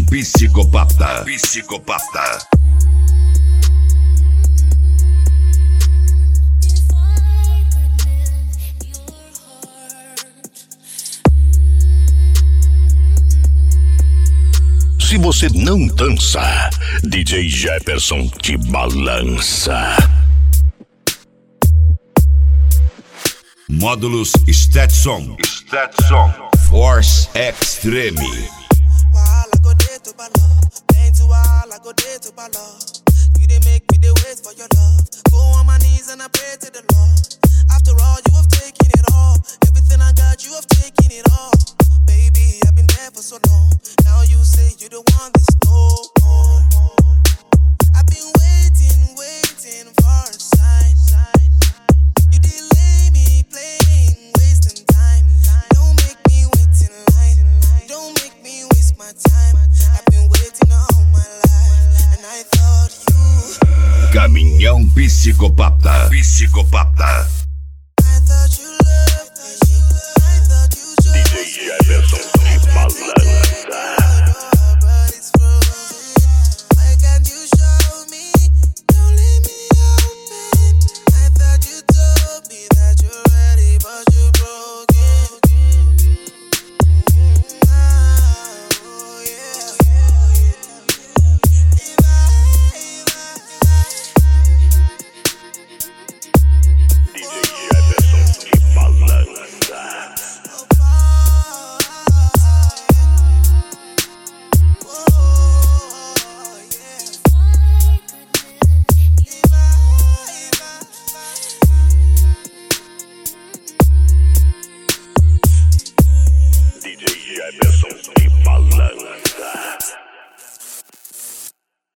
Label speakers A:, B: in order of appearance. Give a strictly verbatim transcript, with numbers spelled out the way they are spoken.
A: psicopata, psicopata.
B: Se você não dança, D J Jefferson te balança.
A: Módulos Stetson, Stetson, Force Extreme.
C: You didn't make me the wait for your love. Go on my knees and I pray to the Lord. After all, you have taken it all. Everything I got, you have taken it all. Baby, I've been there for so long. Now you say you don't want this no more. I've been waiting, waiting for a sign. You delay me playing, wasting time. Don't make me wait in line. Don't make me waste my time. I've been waiting all my life, and I thought you.
A: Caminhão psicopata, psicopata.
C: I thought you loved me. I thought you
B: D J Jefferson te balança. D J Jefferson te balança.